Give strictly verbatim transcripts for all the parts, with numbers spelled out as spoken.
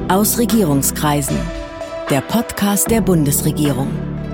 Aus Regierungskreisen. Der Podcast der Bundesregierung.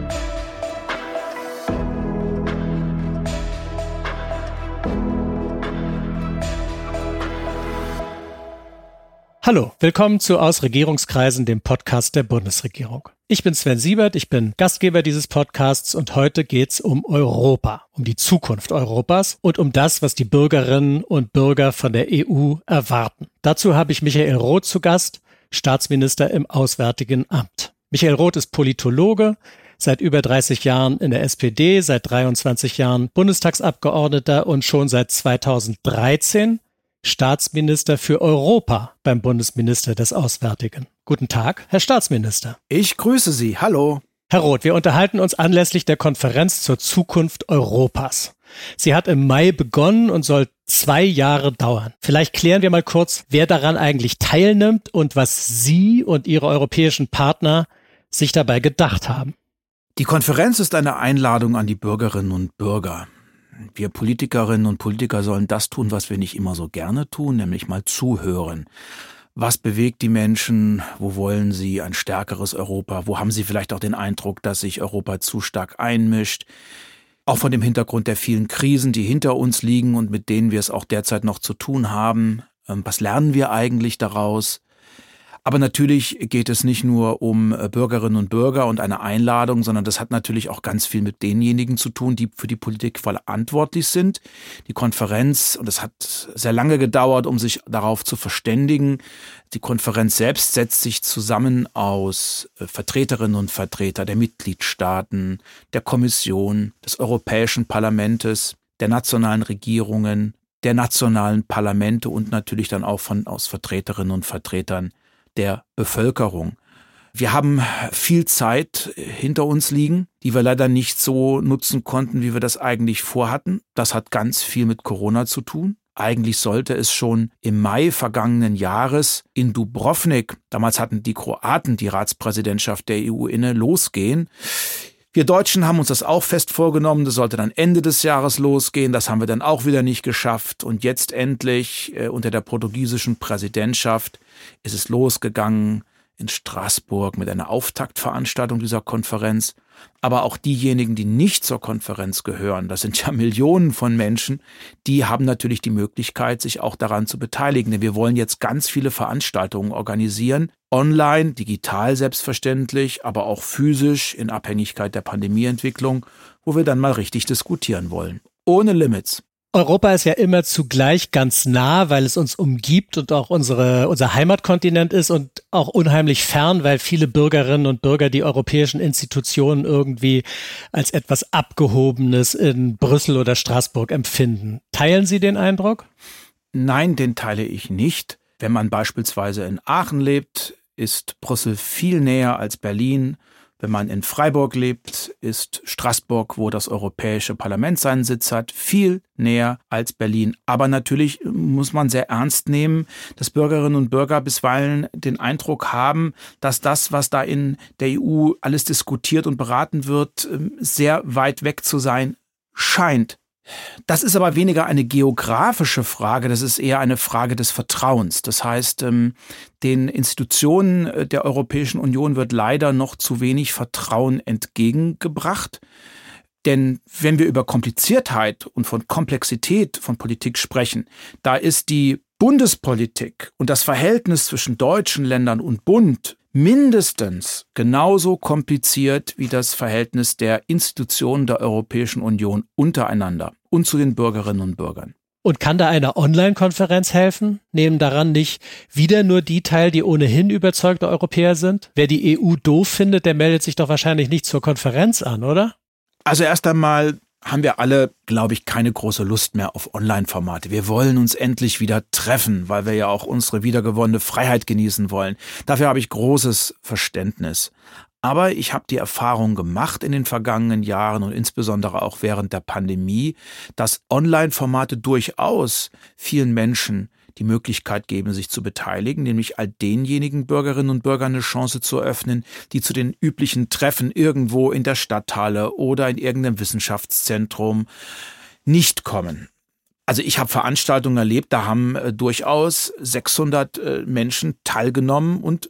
Hallo, willkommen zu Aus Regierungskreisen, dem Podcast der Bundesregierung. Ich bin Sven Siebert, ich bin Gastgeber dieses Podcasts und heute geht's um Europa, um die Zukunft Europas und um das, was die Bürgerinnen und Bürger von der E U erwarten. Dazu habe ich Michael Roth zu Gast, Staatsminister im Auswärtigen Amt. Michael Roth ist Politologe, seit über dreißig Jahren in der S P D, seit dreiundzwanzig Jahren Bundestagsabgeordneter und schon seit zweitausenddreizehn Staatsminister für Europa beim Bundesminister des Auswärtigen. Guten Tag, Herr Staatsminister. Ich grüße Sie. Hallo. Herr Roth, wir unterhalten uns anlässlich der Konferenz zur Zukunft Europas. Sie hat im Mai begonnen und soll zwei Jahre dauern. Vielleicht klären wir mal kurz, wer daran eigentlich teilnimmt und was Sie und Ihre europäischen Partner sich dabei gedacht haben. Die Konferenz ist eine Einladung an die Bürgerinnen und Bürger. Wir Politikerinnen und Politiker sollen das tun, was wir nicht immer so gerne tun, nämlich mal zuhören. Was bewegt die Menschen? Wo wollen sie ein stärkeres Europa? Wo haben sie vielleicht auch den Eindruck, dass sich Europa zu stark einmischt? Auch vor dem Hintergrund der vielen Krisen, die hinter uns liegen und mit denen wir es auch derzeit noch zu tun haben. Was lernen wir eigentlich daraus? Aber natürlich geht es nicht nur um Bürgerinnen und Bürger und eine Einladung, sondern das hat natürlich auch ganz viel mit denjenigen zu tun, die für die Politik verantwortlich sind. Die Konferenz, und es hat sehr lange gedauert, um sich darauf zu verständigen, die Konferenz selbst setzt sich zusammen aus Vertreterinnen und Vertretern der Mitgliedstaaten, der Kommission, des Europäischen Parlaments, der nationalen Regierungen, der nationalen Parlamente und natürlich dann auch von aus Vertreterinnen und Vertretern der Bevölkerung. Wir haben viel Zeit hinter uns liegen, die wir leider nicht so nutzen konnten, wie wir das eigentlich vorhatten. Das hat ganz viel mit Corona zu tun. Eigentlich sollte es schon im Mai vergangenen Jahres in Dubrovnik, damals hatten die Kroaten die Ratspräsidentschaft der E U inne, losgehen. Wir Deutschen haben uns das auch fest vorgenommen, das sollte dann Ende des Jahres losgehen, das haben wir dann auch wieder nicht geschafft und jetzt endlich äh, unter der portugiesischen Präsidentschaft ist es losgegangen in Straßburg mit einer Auftaktveranstaltung dieser Konferenz. Aber auch diejenigen, die nicht zur Konferenz gehören, das sind ja Millionen von Menschen, die haben natürlich die Möglichkeit, sich auch daran zu beteiligen. Denn wir wollen jetzt ganz viele Veranstaltungen organisieren, online, digital selbstverständlich, aber auch physisch in Abhängigkeit der Pandemieentwicklung, wo wir dann mal richtig diskutieren wollen. Ohne Limits. Europa ist ja immer zugleich ganz nah, weil es uns umgibt und auch unsere, unser Heimatkontinent ist und auch unheimlich fern, weil viele Bürgerinnen und Bürger die europäischen Institutionen irgendwie als etwas Abgehobenes in Brüssel oder Straßburg empfinden. Teilen Sie den Eindruck? Nein, den teile ich nicht. Wenn man beispielsweise in Aachen lebt, ist Brüssel viel näher als Berlin. Wenn man in Freiburg lebt, ist Straßburg, wo das Europäische Parlament seinen Sitz hat, viel näher als Berlin. Aber natürlich muss man sehr ernst nehmen, dass Bürgerinnen und Bürger bisweilen den Eindruck haben, dass das, was da in der E U alles diskutiert und beraten wird, sehr weit weg zu sein scheint. Das ist aber weniger eine geografische Frage, das ist eher eine Frage des Vertrauens. Das heißt, den Institutionen der Europäischen Union wird leider noch zu wenig Vertrauen entgegengebracht. Denn wenn wir über Kompliziertheit und von Komplexität von Politik sprechen, da ist die Bundespolitik und das Verhältnis zwischen deutschen Ländern und Bund mindestens genauso kompliziert wie das Verhältnis der Institutionen der Europäischen Union untereinander und zu den Bürgerinnen und Bürgern. Und kann da eine Online-Konferenz helfen? Nehmen daran nicht wieder nur die teil, die ohnehin überzeugte Europäer sind? Wer die E U doof findet, der meldet sich doch wahrscheinlich nicht zur Konferenz an, oder? Also erst einmal haben wir alle, glaube ich, keine große Lust mehr auf Online-Formate. Wir wollen uns endlich wieder treffen, weil wir ja auch unsere wiedergewonnene Freiheit genießen wollen. Dafür habe ich großes Verständnis. Aber ich habe die Erfahrung gemacht in den vergangenen Jahren und insbesondere auch während der Pandemie, dass Online-Formate durchaus vielen Menschen die Möglichkeit geben, sich zu beteiligen, nämlich all denjenigen Bürgerinnen und Bürgern eine Chance zu eröffnen, die zu den üblichen Treffen irgendwo in der Stadthalle oder in irgendeinem Wissenschaftszentrum nicht kommen. Also ich habe Veranstaltungen erlebt, da haben äh, durchaus sechshundert äh, Menschen teilgenommen und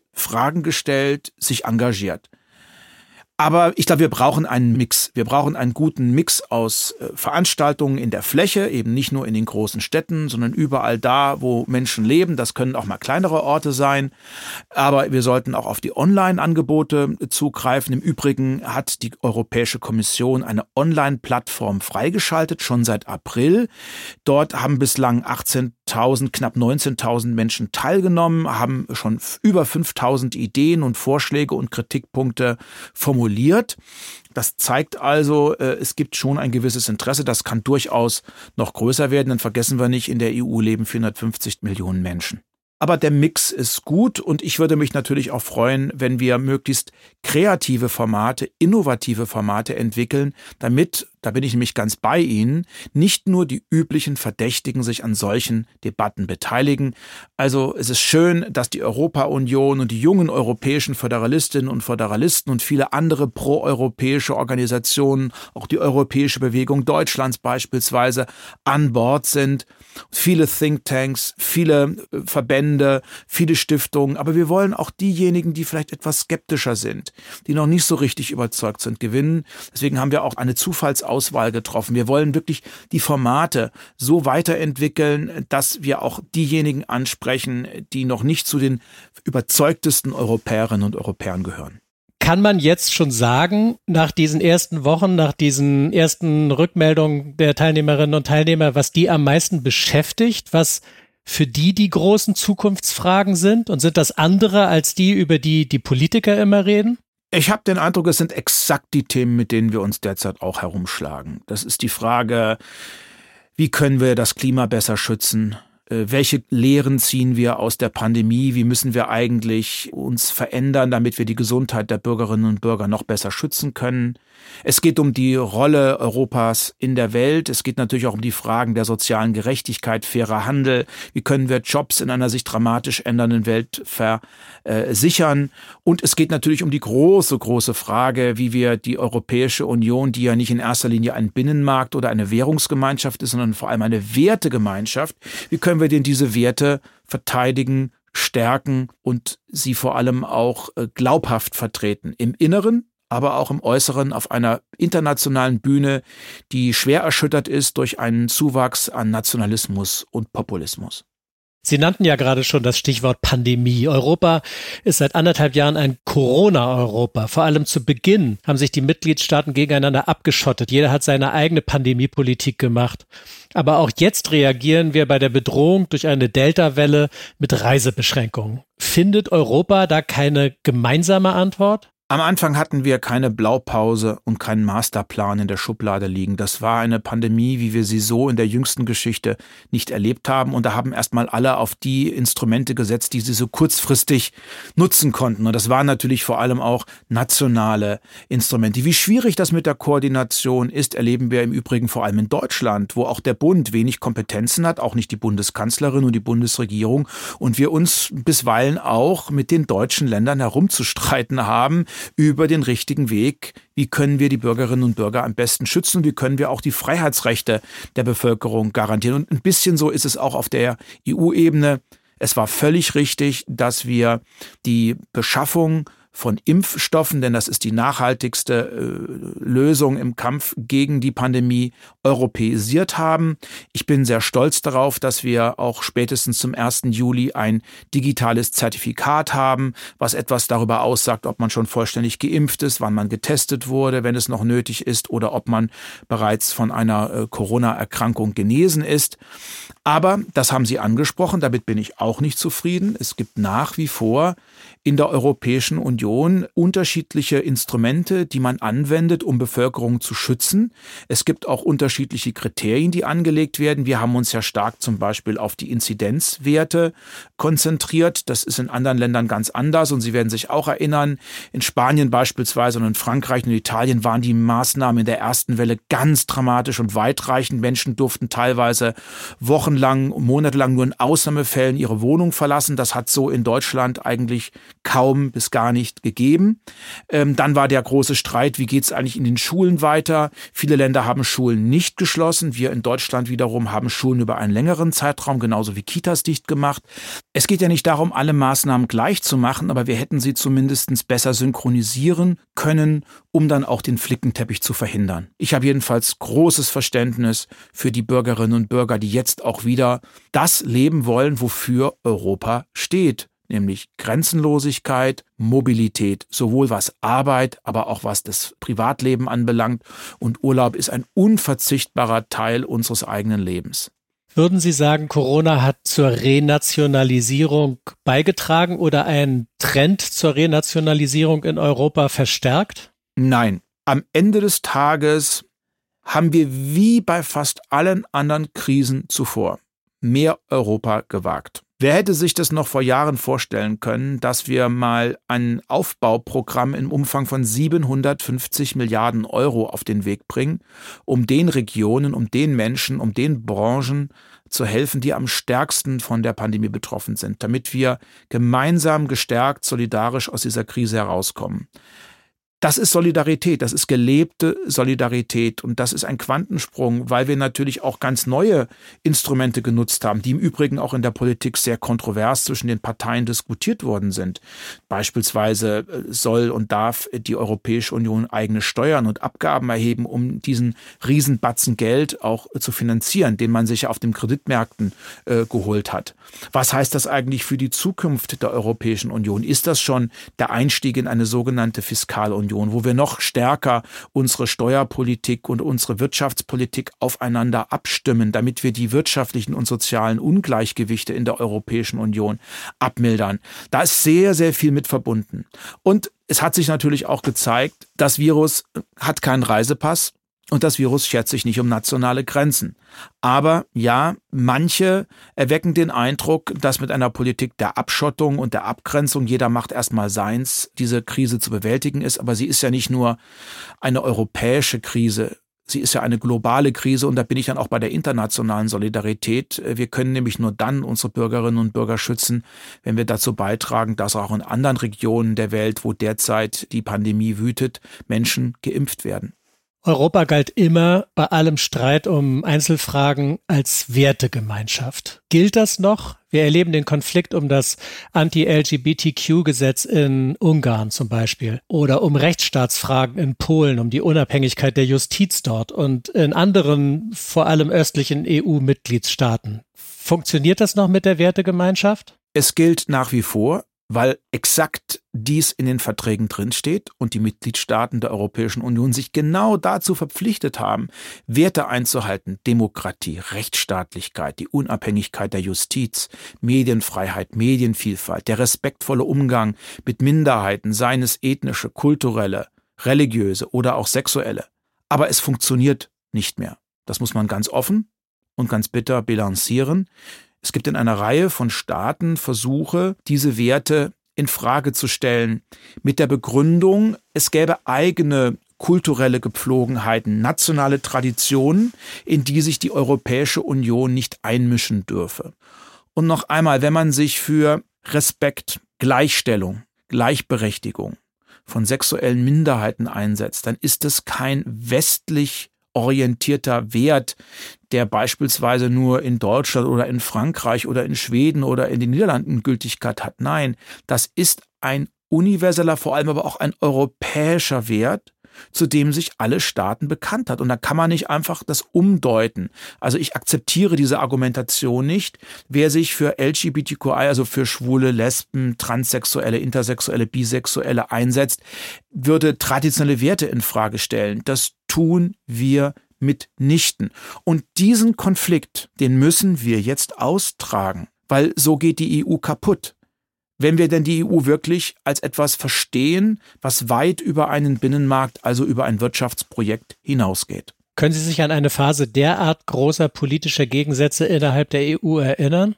Fragen gestellt, sich engagiert. Aber ich glaube, wir brauchen einen Mix. Wir brauchen einen guten Mix aus äh, Veranstaltungen in der Fläche, eben nicht nur in den großen Städten, sondern überall da, wo Menschen leben. Das können auch mal kleinere Orte sein. Aber wir sollten auch auf die Online-Angebote zugreifen. Im Übrigen hat die Europäische Kommission eine Online-Plattform freigeschaltet, schon seit April. Dort haben bislang achtzehntausend, knapp neunzehntausend Menschen teilgenommen, haben schon über fünftausend Ideen und Vorschläge und Kritikpunkte formuliert. Das zeigt also, es gibt schon ein gewisses Interesse. Das kann durchaus noch größer werden. Dann vergessen wir nicht, in der E U leben vierhundertfünfzig Millionen Menschen. Aber der Mix ist gut und ich würde mich natürlich auch freuen, wenn wir möglichst kreative Formate, innovative Formate entwickeln, damit, da bin ich nämlich ganz bei Ihnen, nicht nur die üblichen Verdächtigen sich an solchen Debatten beteiligen. Also es ist schön, dass die Europa-Union und die jungen europäischen Föderalistinnen und Föderalisten und viele andere proeuropäische Organisationen, auch die Europäische Bewegung Deutschlands beispielsweise, an Bord sind. Viele Thinktanks, viele Verbände, viele Stiftungen. Aber wir wollen auch diejenigen, die vielleicht etwas skeptischer sind, die noch nicht so richtig überzeugt sind, gewinnen. Deswegen haben wir auch eine Zufallsauswahl getroffen. Wir wollen wirklich die Formate so weiterentwickeln, dass wir auch diejenigen ansprechen, die noch nicht zu den überzeugtesten Europäerinnen und Europäern gehören. Kann man jetzt schon sagen, nach diesen ersten Wochen, nach diesen ersten Rückmeldungen der Teilnehmerinnen und Teilnehmer, was die am meisten beschäftigt, was für die die großen Zukunftsfragen sind? Und sind das andere als die, über die die Politiker immer reden? Ich habe den Eindruck, es sind exakt die Themen, mit denen wir uns derzeit auch herumschlagen. Das ist die Frage, wie können wir das Klima besser schützen? Welche Lehren ziehen wir aus der Pandemie? Wie müssen wir eigentlich uns verändern, damit wir die Gesundheit der Bürgerinnen und Bürger noch besser schützen können? Es geht um die Rolle Europas in der Welt. Es geht natürlich auch um die Fragen der sozialen Gerechtigkeit, fairer Handel. Wie können wir Jobs in einer sich dramatisch ändernden Welt versichern? Und es geht natürlich um die große, große Frage, wie wir die Europäische Union, die ja nicht in erster Linie ein Binnenmarkt oder eine Währungsgemeinschaft ist, sondern vor allem eine Wertegemeinschaft, wie können wir denn diese Werte verteidigen, stärken und sie vor allem auch glaubhaft vertreten? Im Inneren, aber auch im Äußeren auf einer internationalen Bühne, die schwer erschüttert ist durch einen Zuwachs an Nationalismus und Populismus. Sie nannten ja gerade schon das Stichwort Pandemie. Europa ist seit anderthalb Jahren ein Corona-Europa. Vor allem zu Beginn haben sich die Mitgliedstaaten gegeneinander abgeschottet. Jeder hat seine eigene Pandemiepolitik gemacht. Aber auch jetzt reagieren wir bei der Bedrohung durch eine Delta-Welle mit Reisebeschränkungen. Findet Europa da keine gemeinsame Antwort? Am Anfang hatten wir keine Blaupause und keinen Masterplan in der Schublade liegen. Das war eine Pandemie, wie wir sie so in der jüngsten Geschichte nicht erlebt haben. Und da haben erstmal alle auf die Instrumente gesetzt, die sie so kurzfristig nutzen konnten. Und das waren natürlich vor allem auch nationale Instrumente. Wie schwierig das mit der Koordination ist, erleben wir im Übrigen vor allem in Deutschland, wo auch der Bund wenig Kompetenzen hat, auch nicht die Bundeskanzlerin und die Bundesregierung. Und wir uns bisweilen auch mit den deutschen Ländern herumzustreiten haben, über den richtigen Weg. Wie können wir die Bürgerinnen und Bürger am besten schützen? Wie können wir auch die Freiheitsrechte der Bevölkerung garantieren? Und ein bisschen so ist es auch auf der E U-Ebene. Es war völlig richtig, dass wir die Beschaffung von Impfstoffen, denn das ist die nachhaltigste äh, Lösung im Kampf gegen die Pandemie, europäisiert haben. Ich bin sehr stolz darauf, dass wir auch spätestens zum ersten Juli ein digitales Zertifikat haben, was etwas darüber aussagt, ob man schon vollständig geimpft ist, wann man getestet wurde, wenn es noch nötig ist, oder ob man bereits von einer äh, Corona-Erkrankung genesen ist. Aber, das haben Sie angesprochen, damit bin ich auch nicht zufrieden. Es gibt nach wie vor in der Europäischen Union unterschiedliche Instrumente, die man anwendet, um Bevölkerung zu schützen. Es gibt auch unterschiedliche Kriterien, die angelegt werden. Wir haben uns ja stark zum Beispiel auf die Inzidenzwerte konzentriert. Das ist in anderen Ländern ganz anders und Sie werden sich auch erinnern, in Spanien beispielsweise und in Frankreich und Italien waren die Maßnahmen in der ersten Welle ganz dramatisch und weitreichend. Menschen durften teilweise wochenlang, monatelang nur in Ausnahmefällen ihre Wohnung verlassen. Das hat so in Deutschland eigentlich kaum bis gar nicht nicht gegeben. Ähm, dann war der große Streit, wie geht es eigentlich in den Schulen weiter? Viele Länder haben Schulen nicht geschlossen. Wir in Deutschland wiederum haben Schulen über einen längeren Zeitraum, genauso wie Kitas, dicht gemacht. Es geht ja nicht darum, alle Maßnahmen gleich zu machen, aber wir hätten sie zumindest besser synchronisieren können, um dann auch den Flickenteppich zu verhindern. Ich habe jedenfalls großes Verständnis für die Bürgerinnen und Bürger, die jetzt auch wieder das leben wollen, wofür Europa steht. Nämlich Grenzenlosigkeit, Mobilität, sowohl was Arbeit, aber auch was das Privatleben anbelangt. Und Urlaub ist ein unverzichtbarer Teil unseres eigenen Lebens. Würden Sie sagen, Corona hat zur Renationalisierung beigetragen oder einen Trend zur Renationalisierung in Europa verstärkt? Nein. Am Ende des Tages haben wir wie bei fast allen anderen Krisen zuvor mehr Europa gewagt. Wer hätte sich das noch vor Jahren vorstellen können, dass wir mal ein Aufbauprogramm im Umfang von siebenhundertfünfzig Milliarden Euro auf den Weg bringen, um den Regionen, um den Menschen, um den Branchen zu helfen, die am stärksten von der Pandemie betroffen sind, damit wir gemeinsam gestärkt, solidarisch aus dieser Krise herauskommen. Das ist Solidarität, das ist gelebte Solidarität und das ist ein Quantensprung, weil wir natürlich auch ganz neue Instrumente genutzt haben, die im Übrigen auch in der Politik sehr kontrovers zwischen den Parteien diskutiert worden sind. Beispielsweise soll und darf die Europäische Union eigene Steuern und Abgaben erheben, um diesen Riesenbatzen Geld auch zu finanzieren, den man sich auf den Kreditmärkten äh, geholt hat. Was heißt das eigentlich für die Zukunft der Europäischen Union? Ist das schon der Einstieg in eine sogenannte Fiskalunion, wo wir noch stärker unsere Steuerpolitik und unsere Wirtschaftspolitik aufeinander abstimmen, damit wir die wirtschaftlichen und sozialen Ungleichgewichte in der Europäischen Union abmildern? Da ist sehr, sehr viel mit verbunden. Und es hat sich natürlich auch gezeigt, das Virus hat keinen Reisepass. Und das Virus schert sich nicht um nationale Grenzen. Aber ja, manche erwecken den Eindruck, dass mit einer Politik der Abschottung und der Abgrenzung, jeder macht erstmal seins, diese Krise zu bewältigen ist. Aber sie ist ja nicht nur eine europäische Krise, sie ist ja eine globale Krise. Und da bin ich dann auch bei der internationalen Solidarität. Wir können nämlich nur dann unsere Bürgerinnen und Bürger schützen, wenn wir dazu beitragen, dass auch in anderen Regionen der Welt, wo derzeit die Pandemie wütet, Menschen geimpft werden. Europa galt immer bei allem Streit um Einzelfragen als Wertegemeinschaft. Gilt das noch? Wir erleben den Konflikt um das Anti-L G B T Q-Gesetz in Ungarn zum Beispiel oder um Rechtsstaatsfragen in Polen, um die Unabhängigkeit der Justiz dort und in anderen, vor allem östlichen E U-Mitgliedstaaten. Funktioniert das noch mit der Wertegemeinschaft? Es gilt nach wie vor, weil exakt dies in den Verträgen drinsteht und die Mitgliedstaaten der Europäischen Union sich genau dazu verpflichtet haben, Werte einzuhalten: Demokratie, Rechtsstaatlichkeit, die Unabhängigkeit der Justiz, Medienfreiheit, Medienvielfalt, der respektvolle Umgang mit Minderheiten, seien es ethnische, kulturelle, religiöse oder auch sexuelle. Aber es funktioniert nicht mehr. Das muss man ganz offen und ganz bitter bilanzieren. Es gibt in einer Reihe von Staaten Versuche, diese Werte in Frage zu stellen, mit der Begründung, es gäbe eigene kulturelle Gepflogenheiten, nationale Traditionen, in die sich die Europäische Union nicht einmischen dürfe. Und noch einmal, wenn man sich für Respekt, Gleichstellung, Gleichberechtigung von sexuellen Minderheiten einsetzt, dann ist es kein westlich orientierter Wert, der beispielsweise nur in Deutschland oder in Frankreich oder in Schweden oder in den Niederlanden Gültigkeit hat. Nein, das ist ein universeller, vor allem aber auch ein europäischer Wert, zu dem sich alle Staaten bekannt hat. Und da kann man nicht einfach das umdeuten. Also ich akzeptiere diese Argumentation nicht. Wer sich für L G B T Q I, also für Schwule, Lesben, Transsexuelle, Intersexuelle, Bisexuelle einsetzt, würde traditionelle Werte in Frage stellen. Das tun wir mitnichten. Und diesen Konflikt, den müssen wir jetzt austragen, weil so geht die E U kaputt. Wenn wir denn die E U wirklich als etwas verstehen, was weit über einen Binnenmarkt, also über ein Wirtschaftsprojekt hinausgeht. Können Sie sich an eine Phase derart großer politischer Gegensätze innerhalb der E U erinnern?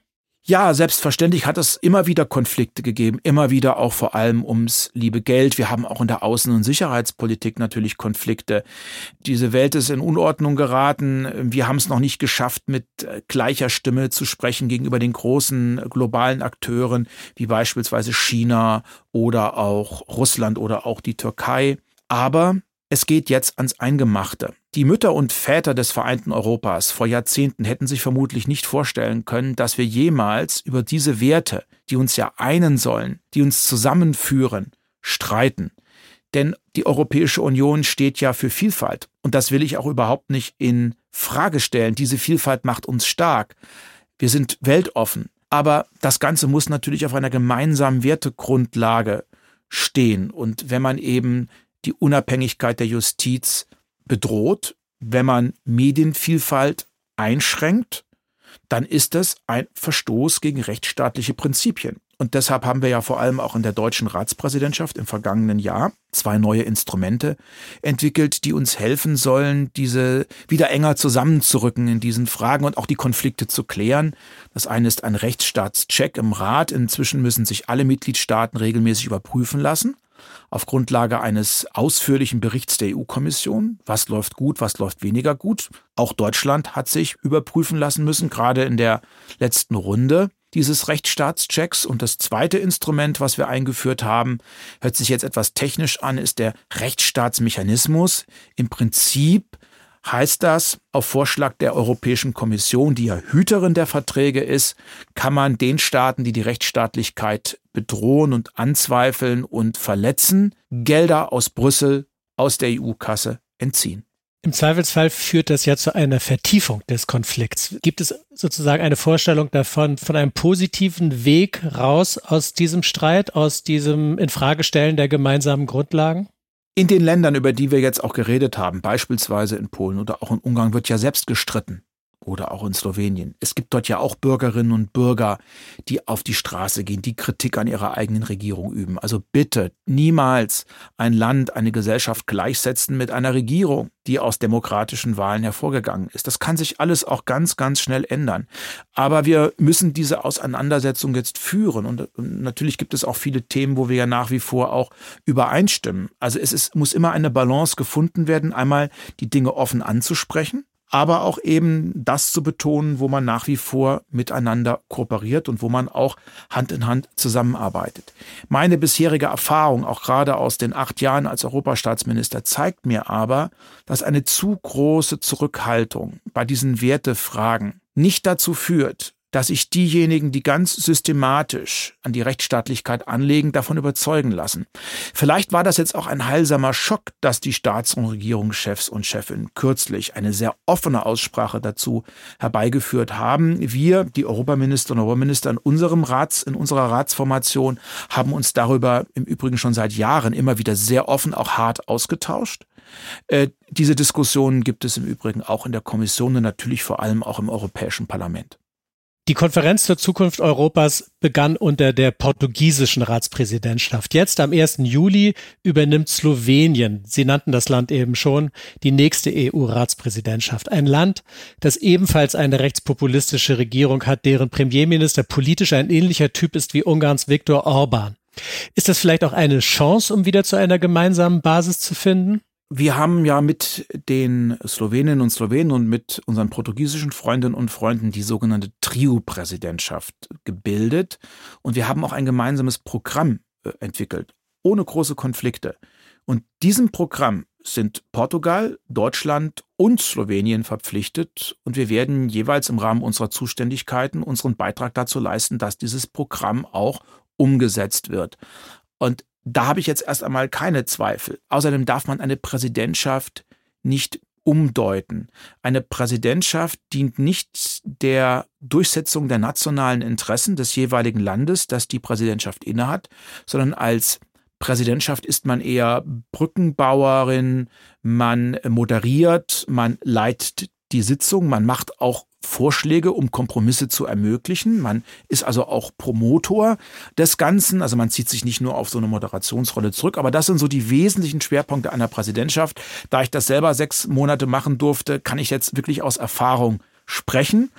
Ja, selbstverständlich hat es immer wieder Konflikte gegeben, immer wieder auch vor allem ums liebe Geld. Wir haben auch in der Außen- und Sicherheitspolitik natürlich Konflikte. Diese Welt ist in Unordnung geraten. Wir haben es noch nicht geschafft, mit gleicher Stimme zu sprechen gegenüber den großen globalen Akteuren, wie beispielsweise China oder auch Russland oder auch die Türkei. Aber es geht jetzt ans Eingemachte. Die Mütter und Väter des vereinten Europas vor Jahrzehnten hätten sich vermutlich nicht vorstellen können, dass wir jemals über diese Werte, die uns ja einen sollen, die uns zusammenführen, streiten. Denn die Europäische Union steht ja für Vielfalt. Und das will ich auch überhaupt nicht in Frage stellen. Diese Vielfalt macht uns stark. Wir sind weltoffen. Aber das Ganze muss natürlich auf einer gemeinsamen Wertegrundlage stehen. Und wenn man eben die Unabhängigkeit der Justiz bedroht, wenn man Medienvielfalt einschränkt, dann ist das ein Verstoß gegen rechtsstaatliche Prinzipien. Und deshalb haben wir ja vor allem auch in der deutschen Ratspräsidentschaft im vergangenen Jahr zwei neue Instrumente entwickelt, die uns helfen sollen, diese wieder enger zusammenzurücken in diesen Fragen und auch die Konflikte zu klären. Das eine ist ein Rechtsstaatscheck im Rat. Inzwischen müssen sich alle Mitgliedstaaten regelmäßig überprüfen lassen, auf Grundlage eines ausführlichen Berichts der E U-Kommission. Was läuft gut, was läuft weniger gut. Auch Deutschland hat sich überprüfen lassen müssen, gerade in der letzten Runde dieses Rechtsstaatschecks. Und das zweite Instrument, was wir eingeführt haben, hört sich jetzt etwas technisch an, ist der Rechtsstaatsmechanismus. Im Prinzip heißt das, auf Vorschlag der Europäischen Kommission, die ja Hüterin der Verträge ist, kann man den Staaten, die die Rechtsstaatlichkeit bedrohen und anzweifeln und verletzen, Gelder aus Brüssel, aus der E U-Kasse entziehen. Im Zweifelsfall führt das ja zu einer Vertiefung des Konflikts. Gibt es sozusagen eine Vorstellung davon, von einem positiven Weg raus aus diesem Streit, aus diesem Infragestellen der gemeinsamen Grundlagen? In den Ländern, über die wir jetzt auch geredet haben, beispielsweise in Polen oder auch in Ungarn, wird ja selbst gestritten. Oder auch in Slowenien. Es gibt dort ja auch Bürgerinnen und Bürger, die auf die Straße gehen, die Kritik an ihrer eigenen Regierung üben. Also bitte niemals ein Land, eine Gesellschaft gleichsetzen mit einer Regierung, die aus demokratischen Wahlen hervorgegangen ist. Das kann sich alles auch ganz, ganz schnell ändern. Aber wir müssen diese Auseinandersetzung jetzt führen. Und natürlich gibt es auch viele Themen, wo wir ja nach wie vor auch übereinstimmen. Also es ist, muss immer eine Balance gefunden werden, einmal die Dinge offen anzusprechen, aber auch eben das zu betonen, wo man nach wie vor miteinander kooperiert und wo man auch Hand in Hand zusammenarbeitet. Meine bisherige Erfahrung, auch gerade aus den acht Jahren als Europastaatsminister, zeigt mir aber, dass eine zu große Zurückhaltung bei diesen Wertefragen nicht dazu führt, dass sich diejenigen, die ganz systematisch an die Rechtsstaatlichkeit anlegen, davon überzeugen lassen. Vielleicht war das jetzt auch ein heilsamer Schock, dass die Staats- und Regierungschefs und Chefinnen kürzlich eine sehr offene Aussprache dazu herbeigeführt haben. Wir, die Europaminister und Europaminister in unserem Rats, in unserer Ratsformation, haben uns darüber im Übrigen schon seit Jahren immer wieder sehr offen, auch hart ausgetauscht. Äh, diese Diskussionen gibt es im Übrigen auch in der Kommission und natürlich vor allem auch im Europäischen Parlament. Die Konferenz zur Zukunft Europas begann unter der portugiesischen Ratspräsidentschaft. Jetzt am ersten Juli übernimmt Slowenien, Sie nannten das Land eben schon, die nächste E U-Ratspräsidentschaft. Ein Land, das ebenfalls eine rechtspopulistische Regierung hat, deren Premierminister politisch ein ähnlicher Typ ist wie Ungarns Viktor Orbán. Ist das vielleicht auch eine Chance, um wieder zu einer gemeinsamen Basis zu finden? Wir haben ja mit den Sloweninnen und Slowenen und mit unseren portugiesischen Freundinnen und Freunden die sogenannte Trio-Präsidentschaft gebildet. Und wir haben auch ein gemeinsames Programm entwickelt, ohne große Konflikte. Und diesem Programm sind Portugal, Deutschland und Slowenien verpflichtet. Und wir werden jeweils im Rahmen unserer Zuständigkeiten unseren Beitrag dazu leisten, dass dieses Programm auch umgesetzt wird. Und da habe ich jetzt erst einmal keine Zweifel. Außerdem darf man eine Präsidentschaft nicht umdeuten. Eine Präsidentschaft dient nicht der Durchsetzung der nationalen Interessen des jeweiligen Landes, das die Präsidentschaft innehat, sondern als Präsidentschaft ist man eher Brückenbauerin, man moderiert, man leitet die Sitzung, man macht auch Vorschläge, um Kompromisse zu ermöglichen. Man ist also auch Promotor des Ganzen. Also man zieht sich nicht nur auf so eine Moderationsrolle zurück. Aber das sind so die wesentlichen Schwerpunkte einer Präsidentschaft. Da ich das selber sechs Monate machen durfte, kann ich jetzt wirklich aus Erfahrung sprechen.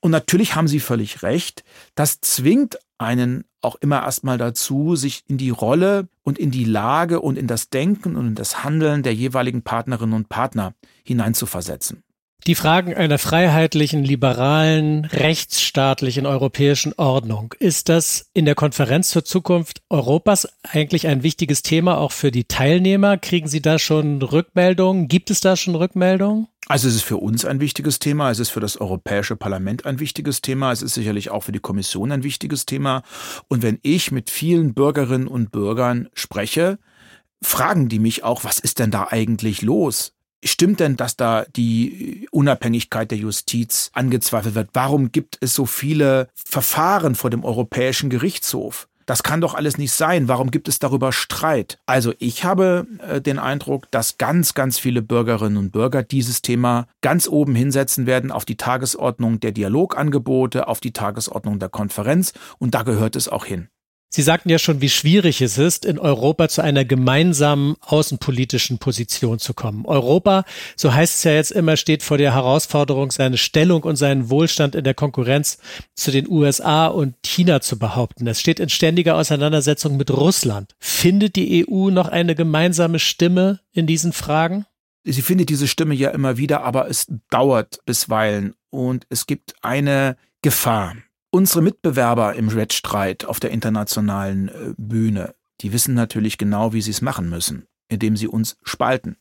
Und natürlich haben Sie völlig recht, das zwingt einen auch immer erstmal dazu, sich in die Rolle und in die Lage und in das Denken und in das Handeln der jeweiligen Partnerinnen und Partner hineinzuversetzen. Die Fragen einer freiheitlichen, liberalen, rechtsstaatlichen europäischen Ordnung. Ist das in der Konferenz zur Zukunft Europas eigentlich ein wichtiges Thema auch für die Teilnehmer? Kriegen Sie da schon Rückmeldungen? Gibt es da schon Rückmeldungen? Also es ist für uns ein wichtiges Thema, es ist für das Europäische Parlament ein wichtiges Thema, es ist sicherlich auch für die Kommission ein wichtiges Thema. Und wenn ich mit vielen Bürgerinnen und Bürgern spreche, fragen die mich auch, was ist denn da eigentlich los? Stimmt denn, dass da die Unabhängigkeit der Justiz angezweifelt wird? Warum gibt es so viele Verfahren vor dem Europäischen Gerichtshof? Das kann doch alles nicht sein. Warum gibt es darüber Streit? Also ich habe äh, den Eindruck, dass ganz, ganz viele Bürgerinnen und Bürger dieses Thema ganz oben hinsetzen werden auf die Tagesordnung der Dialogangebote, auf die Tagesordnung der Konferenz. Und da gehört es auch hin. Sie sagten ja schon, wie schwierig es ist, in Europa zu einer gemeinsamen außenpolitischen Position zu kommen. Europa, so heißt es ja jetzt immer, steht vor der Herausforderung, seine Stellung und seinen Wohlstand in der Konkurrenz zu den U S A und China zu behaupten. Es steht in ständiger Auseinandersetzung mit Russland. Findet die E U noch eine gemeinsame Stimme in diesen Fragen? Sie findet diese Stimme ja immer wieder, aber es dauert bisweilen und es gibt eine Gefahr. Unsere Mitbewerber im Wettstreit auf der internationalen Bühne, die wissen natürlich genau, wie sie es machen müssen, indem sie uns spalten.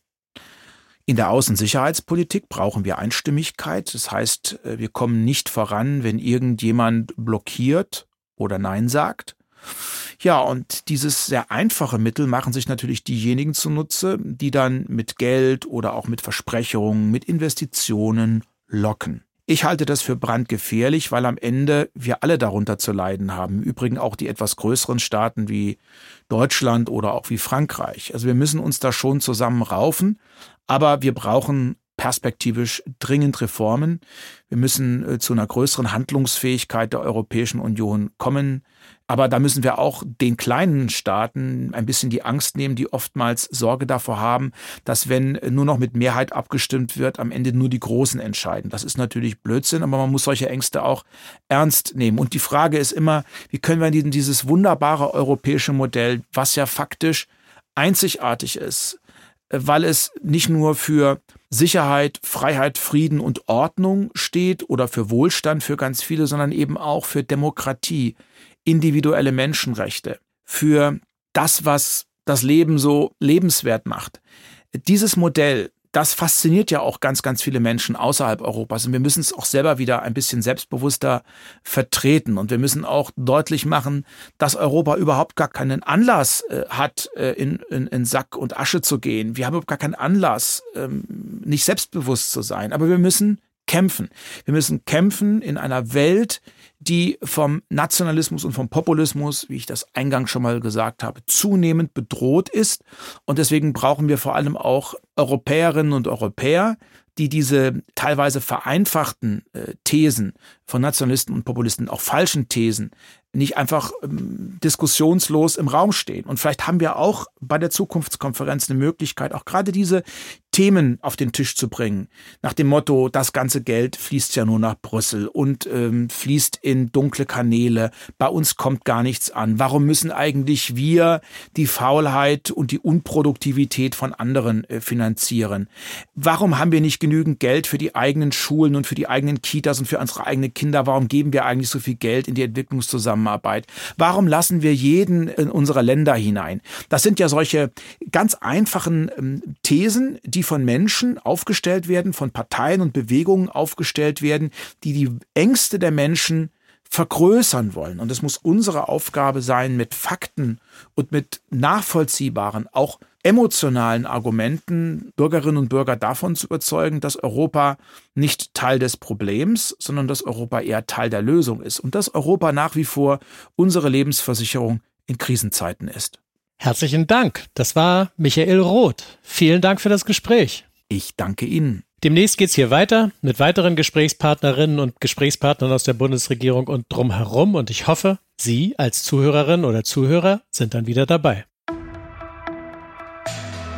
In der Außensicherheitspolitik brauchen wir Einstimmigkeit. Das heißt, wir kommen nicht voran, wenn irgendjemand blockiert oder Nein sagt. Ja, und dieses sehr einfache Mittel machen sich natürlich diejenigen zunutze, die dann mit Geld oder auch mit Versprechungen, mit Investitionen locken. Ich halte das für brandgefährlich, weil am Ende wir alle darunter zu leiden haben. Im Übrigen auch die etwas größeren Staaten wie Deutschland oder auch wie Frankreich. Also wir müssen uns da schon zusammenraufen, aber wir brauchen perspektivisch dringend Reformen. Wir müssen äh, zu einer größeren Handlungsfähigkeit der Europäischen Union kommen. Aber da müssen wir auch den kleinen Staaten ein bisschen die Angst nehmen, die oftmals Sorge davor haben, dass wenn nur noch mit Mehrheit abgestimmt wird, am Ende nur die Großen entscheiden. Das ist natürlich Blödsinn, aber man muss solche Ängste auch ernst nehmen. Und die Frage ist immer, wie können wir dieses wunderbare europäische Modell, was ja faktisch einzigartig ist, weil es nicht nur für Sicherheit, Freiheit, Frieden und Ordnung steht oder für Wohlstand für ganz viele, sondern eben auch für Demokratie, individuelle Menschenrechte, für das, was das Leben so lebenswert macht. Dieses Modell, das fasziniert ja auch ganz, ganz viele Menschen außerhalb Europas. Und wir müssen es auch selber wieder ein bisschen selbstbewusster vertreten. Und wir müssen auch deutlich machen, dass Europa überhaupt gar keinen Anlass äh, hat, äh, in, in, in Sack und Asche zu gehen. Wir haben überhaupt gar keinen Anlass, ähm, nicht selbstbewusst zu sein. Aber wir müssen kämpfen. Wir müssen kämpfen in einer Welt, die vom Nationalismus und vom Populismus, wie ich das eingangs schon mal gesagt habe, zunehmend bedroht ist. Und deswegen brauchen wir vor allem auch Europäerinnen und Europäer, die diese teilweise vereinfachten äh, Thesen von Nationalisten und Populisten, auch falschen Thesen, nicht einfach ähm, diskussionslos im Raum stehen. Und vielleicht haben wir auch bei der Zukunftskonferenz eine Möglichkeit, auch gerade diese Themen auf den Tisch zu bringen. Nach dem Motto, das ganze Geld fließt ja nur nach Brüssel und ähm, fließt in dunkle Kanäle. Bei uns kommt gar nichts an. Warum müssen eigentlich wir die Faulheit und die Unproduktivität von anderen äh, finanzieren? Warum haben wir nicht genügend Geld für die eigenen Schulen und für die eigenen Kitas und für unsere eigenen Kinder? Warum geben wir eigentlich so viel Geld in die Entwicklungszusammenarbeit? Warum lassen wir jeden in unsere Länder hinein? Das sind ja solche ganz einfachen ähm, Thesen, die von Menschen aufgestellt werden, von Parteien und Bewegungen aufgestellt werden, die die Ängste der Menschen vergrößern wollen. Und es muss unsere Aufgabe sein, mit Fakten und mit nachvollziehbaren, auch emotionalen Argumenten Bürgerinnen und Bürger davon zu überzeugen, dass Europa nicht Teil des Problems, sondern dass Europa eher Teil der Lösung ist und dass Europa nach wie vor unsere Lebensversicherung in Krisenzeiten ist. Herzlichen Dank. Das war Michael Roth. Vielen Dank für das Gespräch. Ich danke Ihnen. Demnächst geht's hier weiter mit weiteren Gesprächspartnerinnen und Gesprächspartnern aus der Bundesregierung und drumherum. Und ich hoffe, Sie als Zuhörerin oder Zuhörer sind dann wieder dabei.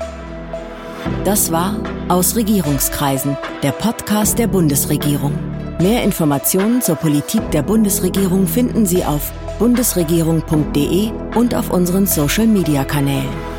Das war Aus Regierungskreisen, der Podcast der Bundesregierung. Mehr Informationen zur Politik der Bundesregierung finden Sie auf bundesregierung punkt de und auf unseren Social-Media-Kanälen.